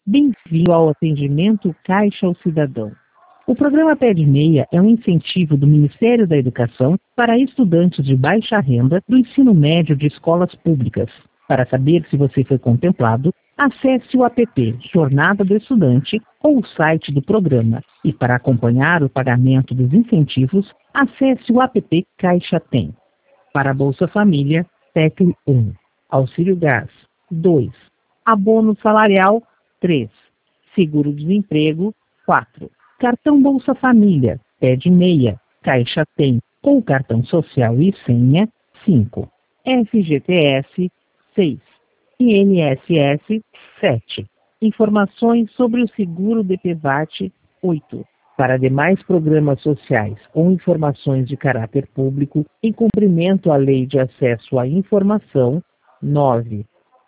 Bem-vindo ao atendimento Caixa ao Cidadão. O programa Pé de Meia é um incentivo do Ministério da Educação para estudantes de baixa renda do ensino médio de escolas públicas. Para saber se você foi contemplado, acesse o app Jornada do Estudante ou o site do programa. E para acompanhar o pagamento dos incentivos, acesse o app Caixa Tem. Para a Bolsa Família, tecle 1. Auxílio Gás, 2. Abono Salarial, 3. Seguro-desemprego, 4. Cartão Bolsa Família, Pé de Meia, Caixa Tem ou cartão social e senha, 5. FGTS, 6. INSS, 7. Informações sobre o seguro DPVAT, 8. Para demais programas sociais ou informações de caráter público em cumprimento à Lei de Acesso à Informação, 9.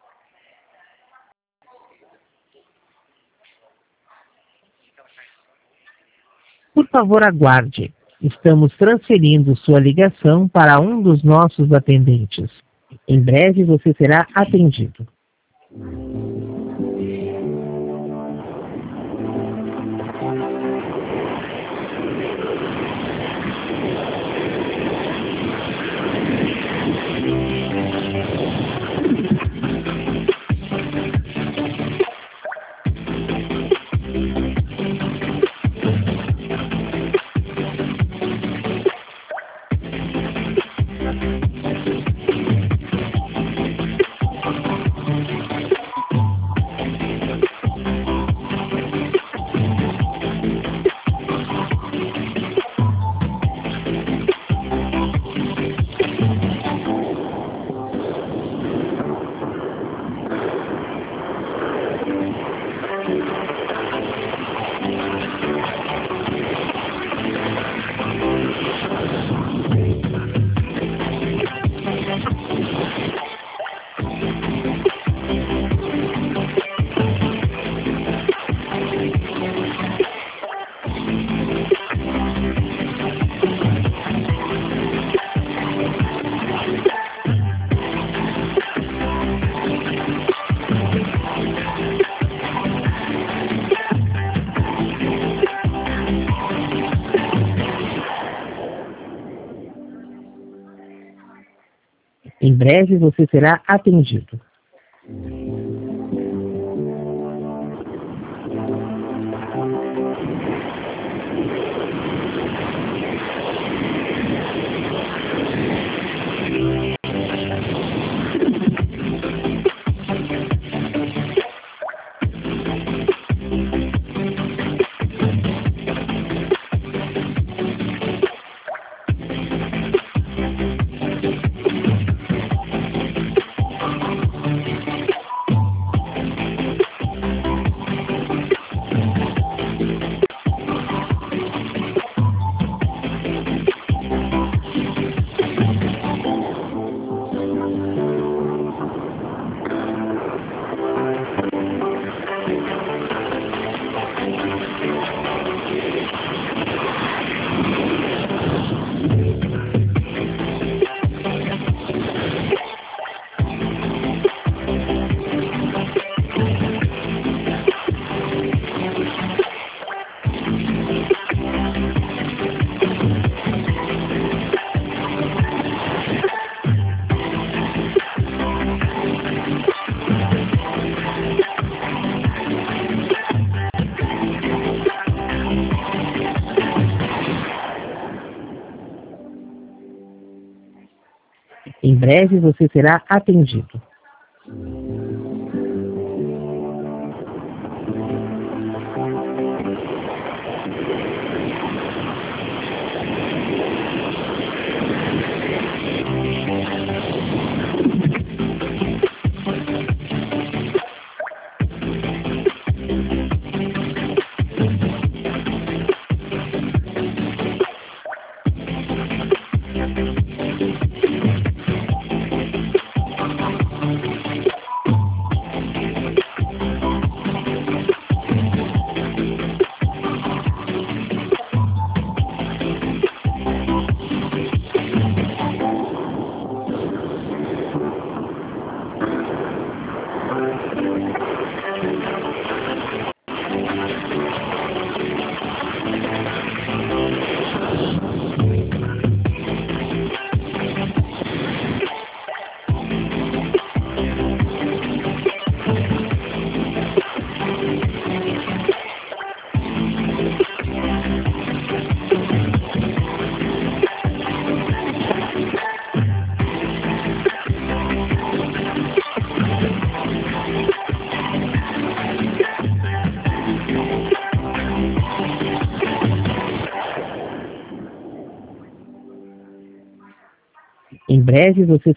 Por favor, aguarde. Estamos transferindo sua ligação para um dos nossos atendentes. Em breve você será atendido. Em breve você será atendido. Em breve você será atendido. Em breve você